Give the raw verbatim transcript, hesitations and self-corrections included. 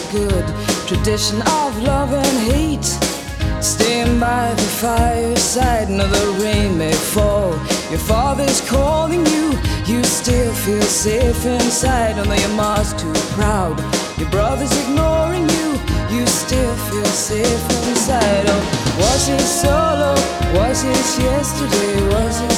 good tradition of love and hate. Staying by the fireside, now the rain may fall. Your father's calling you, you still feel safe inside. Although your mom's too proud, your brother's ignoring you, you still feel safe inside. Oh, was it solo? Was it yesterday? Was it